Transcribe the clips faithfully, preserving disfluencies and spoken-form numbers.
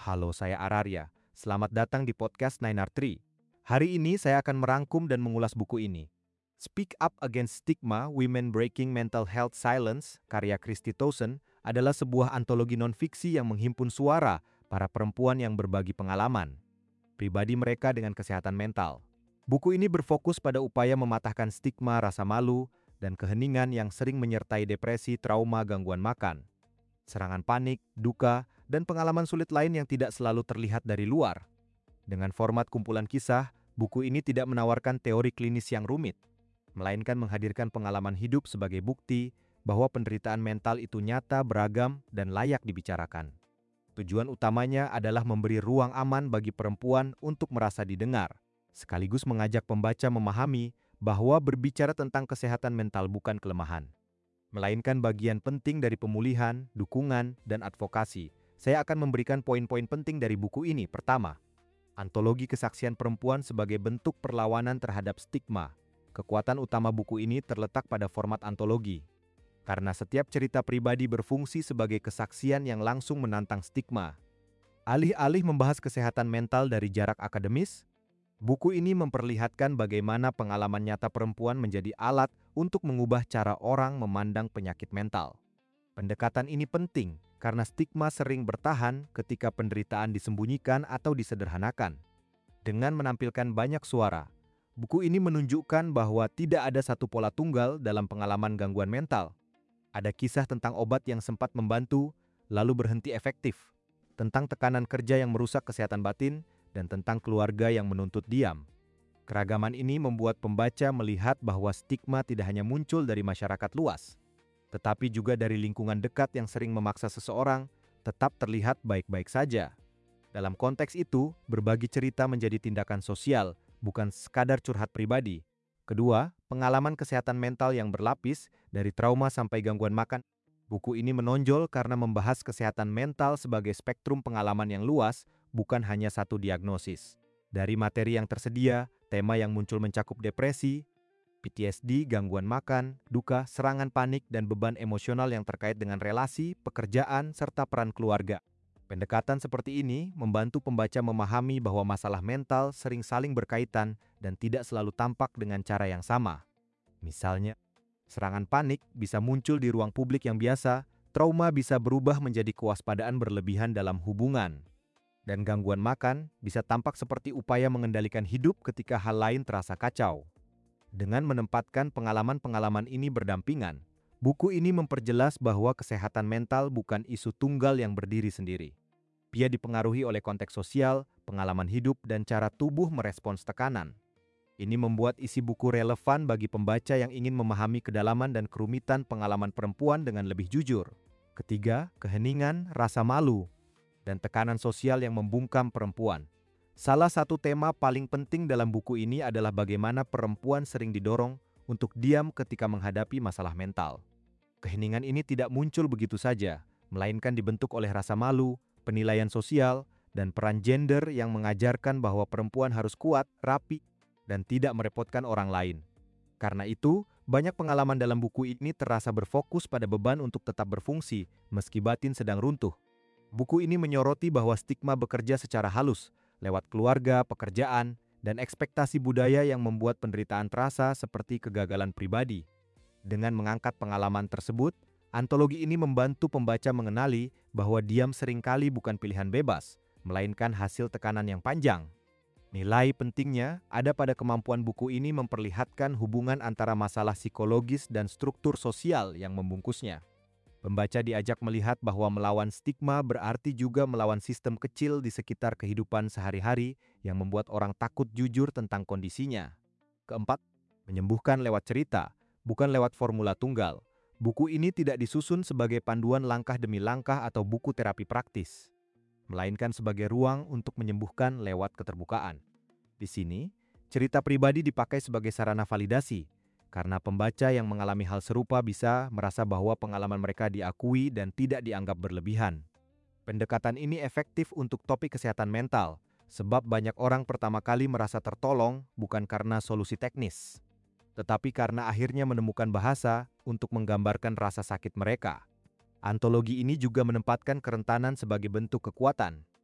Halo, saya Ararya. Selamat datang di podcast Nine R Tree. Hari ini saya akan merangkum dan mengulas buku ini. Speak Up Against Stigma, Women Breaking Mental Health Silence, karya Christy Towson, adalah sebuah antologi non-fiksi yang menghimpun suara para perempuan yang berbagi pengalaman pribadi mereka dengan kesehatan mental. Buku ini berfokus pada upaya mematahkan stigma rasa malu dan keheningan yang sering menyertai depresi, trauma, gangguan makan, serangan panik, duka, dan pengalaman sulit lain yang tidak selalu terlihat dari luar. Dengan format kumpulan kisah, buku ini tidak menawarkan teori klinis yang rumit, melainkan menghadirkan pengalaman hidup sebagai bukti bahwa penderitaan mental itu nyata, beragam, dan layak dibicarakan. Tujuan utamanya adalah memberi ruang aman bagi perempuan untuk merasa didengar, sekaligus mengajak pembaca memahami bahwa berbicara tentang kesehatan mental bukan kelemahan, melainkan bagian penting dari pemulihan, dukungan, dan advokasi. Saya akan memberikan poin-poin penting dari buku ini. Pertama, antologi kesaksian perempuan sebagai bentuk perlawanan terhadap stigma. Kekuatan utama buku ini terletak pada format antologi, karena setiap cerita pribadi berfungsi sebagai kesaksian yang langsung menantang stigma. Alih-alih membahas kesehatan mental dari jarak akademis, buku ini memperlihatkan bagaimana pengalaman nyata perempuan menjadi alat untuk mengubah cara orang memandang penyakit mental. Pendekatan ini penting karena stigma sering bertahan ketika penderitaan disembunyikan atau disederhanakan. Dengan menampilkan banyak suara, buku ini menunjukkan bahwa tidak ada satu pola tunggal dalam pengalaman gangguan mental. Ada kisah tentang obat yang sempat membantu, lalu berhenti efektif, tentang tekanan kerja yang merusak kesehatan batin, dan tentang keluarga yang menuntut diam. Keragaman ini membuat pembaca melihat bahwa stigma tidak hanya muncul dari masyarakat luas, tetapi juga dari lingkungan dekat yang sering memaksa seseorang tetap terlihat baik-baik saja. Dalam konteks itu, berbagi cerita menjadi tindakan sosial, bukan sekadar curhat pribadi. Kedua, pengalaman kesehatan mental yang berlapis, dari trauma sampai gangguan makan. Buku ini menonjol karena membahas kesehatan mental sebagai spektrum pengalaman yang luas, bukan hanya satu diagnosis. Dari materi yang tersedia, tema yang muncul mencakup depresi, P T S D, gangguan makan, duka, serangan panik, dan beban emosional yang terkait dengan relasi, pekerjaan, serta peran keluarga. Pendekatan seperti ini membantu pembaca memahami bahwa masalah mental sering saling berkaitan dan tidak selalu tampak dengan cara yang sama. Misalnya, serangan panik bisa muncul di ruang publik yang biasa, trauma bisa berubah menjadi kewaspadaan berlebihan dalam hubungan, dan gangguan makan bisa tampak seperti upaya mengendalikan hidup ketika hal lain terasa kacau. Dengan menempatkan pengalaman-pengalaman ini berdampingan, buku ini memperjelas bahwa kesehatan mental bukan isu tunggal yang berdiri sendiri. Ia dipengaruhi oleh konteks sosial, pengalaman hidup, dan cara tubuh merespons tekanan. Ini membuat isi buku relevan bagi pembaca yang ingin memahami kedalaman dan kerumitan pengalaman perempuan dengan lebih jujur. Ketiga, keheningan, rasa malu, dan tekanan sosial yang membungkam perempuan. Salah satu tema paling penting dalam buku ini adalah bagaimana perempuan sering didorong untuk diam ketika menghadapi masalah mental. Keheningan ini tidak muncul begitu saja, melainkan dibentuk oleh rasa malu, penilaian sosial, dan peran gender yang mengajarkan bahwa perempuan harus kuat, rapi, dan tidak merepotkan orang lain. Karena itu, banyak pengalaman dalam buku ini terasa berfokus pada beban untuk tetap berfungsi, meski batin sedang runtuh. Buku ini menyoroti bahwa stigma bekerja secara halus, lewat keluarga, pekerjaan, dan ekspektasi budaya yang membuat penderitaan terasa seperti kegagalan pribadi. Dengan mengangkat pengalaman tersebut, antologi ini membantu pembaca mengenali bahwa diam seringkali bukan pilihan bebas, melainkan hasil tekanan yang panjang. Nilai pentingnya ada pada kemampuan buku ini memperlihatkan hubungan antara masalah psikologis dan struktur sosial yang membungkusnya. Pembaca diajak melihat bahwa melawan stigma berarti juga melawan sistem kecil di sekitar kehidupan sehari-hari yang membuat orang takut jujur tentang kondisinya. Keempat, menyembuhkan lewat cerita, bukan lewat formula tunggal. Buku ini tidak disusun sebagai panduan langkah demi langkah atau buku terapi praktis, melainkan sebagai ruang untuk menyembuhkan lewat keterbukaan. Di sini, cerita pribadi dipakai sebagai sarana validasi, karena pembaca yang mengalami hal serupa bisa merasa bahwa pengalaman mereka diakui dan tidak dianggap berlebihan. Pendekatan ini efektif untuk topik kesehatan mental, sebab banyak orang pertama kali merasa tertolong bukan karena solusi teknis, tetapi karena akhirnya menemukan bahasa untuk menggambarkan rasa sakit mereka. Antologi ini juga menempatkan kerentanan sebagai bentuk kekuatan.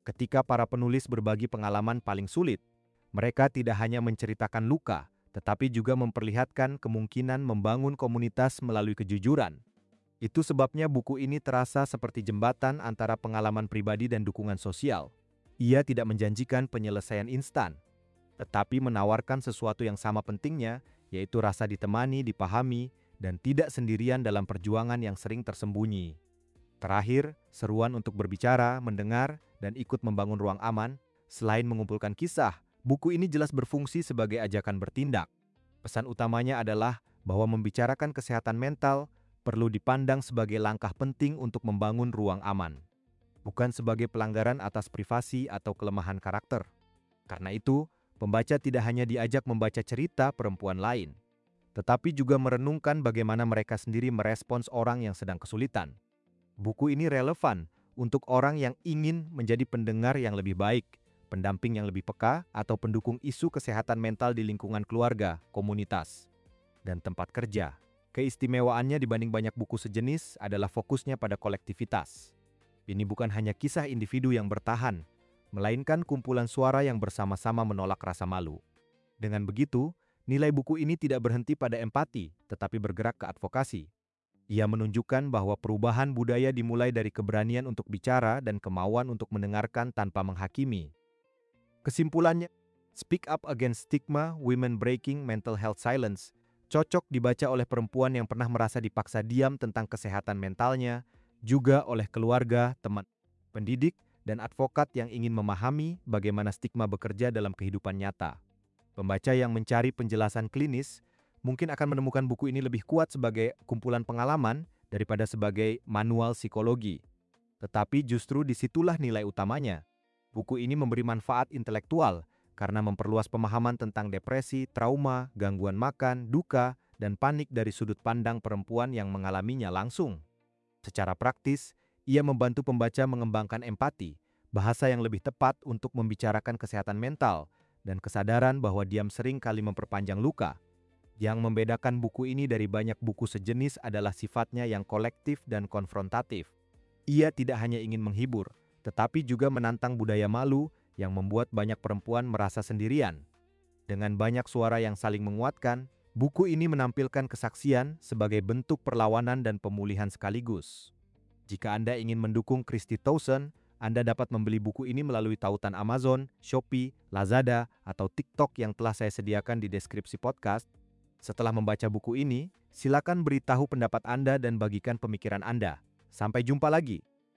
Ketika para penulis berbagi pengalaman paling sulit, mereka tidak hanya menceritakan luka, tetapi juga memperlihatkan kemungkinan membangun komunitas melalui kejujuran. Itu sebabnya buku ini terasa seperti jembatan antara pengalaman pribadi dan dukungan sosial. Ia tidak menjanjikan penyelesaian instan, tetapi menawarkan sesuatu yang sama pentingnya, yaitu rasa ditemani, dipahami, dan tidak sendirian dalam perjuangan yang sering tersembunyi. Terakhir, seruan untuk berbicara, mendengar, dan ikut membangun ruang aman. Selain mengumpulkan kisah, buku ini jelas berfungsi sebagai ajakan bertindak. Pesan utamanya adalah bahwa membicarakan kesehatan mental perlu dipandang sebagai langkah penting untuk membangun ruang aman, bukan sebagai pelanggaran atas privasi atau kelemahan karakter. Karena itu, pembaca tidak hanya diajak membaca cerita perempuan lain, tetapi juga merenungkan bagaimana mereka sendiri merespons orang yang sedang kesulitan. Buku ini relevan untuk orang yang ingin menjadi pendengar yang lebih baik, pendamping yang lebih peka, atau pendukung isu kesehatan mental di lingkungan keluarga, komunitas, dan tempat kerja. Keistimewaannya dibanding banyak buku sejenis adalah fokusnya pada kolektivitas. Ini bukan hanya kisah individu yang bertahan, melainkan kumpulan suara yang bersama-sama menolak rasa malu. Dengan begitu, nilai buku ini tidak berhenti pada empati, tetapi bergerak ke advokasi. Ia menunjukkan bahwa perubahan budaya dimulai dari keberanian untuk bicara dan kemauan untuk mendengarkan tanpa menghakimi. Kesimpulannya, Speak Up Against Stigma, Women Breaking Mental Health Silence cocok dibaca oleh perempuan yang pernah merasa dipaksa diam tentang kesehatan mentalnya, juga oleh keluarga, teman, pendidik, dan advokat yang ingin memahami bagaimana stigma bekerja dalam kehidupan nyata. Pembaca yang mencari penjelasan klinis mungkin akan menemukan buku ini lebih kuat sebagai kumpulan pengalaman daripada sebagai manual psikologi. Tetapi justru disitulah nilai utamanya. Buku ini memberi manfaat intelektual karena memperluas pemahaman tentang depresi, trauma, gangguan makan, duka, dan panik dari sudut pandang perempuan yang mengalaminya langsung. Secara praktis, ia membantu pembaca mengembangkan empati, bahasa yang lebih tepat untuk membicarakan kesehatan mental, dan kesadaran bahwa diam sering kali memperpanjang luka. Yang membedakan buku ini dari banyak buku sejenis adalah sifatnya yang kolektif dan konfrontatif. Ia tidak hanya ingin menghibur, tetapi juga menantang budaya malu yang membuat banyak perempuan merasa sendirian. Dengan banyak suara yang saling menguatkan, buku ini menampilkan kesaksian sebagai bentuk perlawanan dan pemulihan sekaligus. Jika Anda ingin mendukung Christy Towson, Anda dapat membeli buku ini melalui tautan Amazon, Shopee, Lazada, atau TikTok yang telah saya sediakan di deskripsi podcast. Setelah membaca buku ini, silakan beritahu pendapat Anda dan bagikan pemikiran Anda. Sampai jumpa lagi.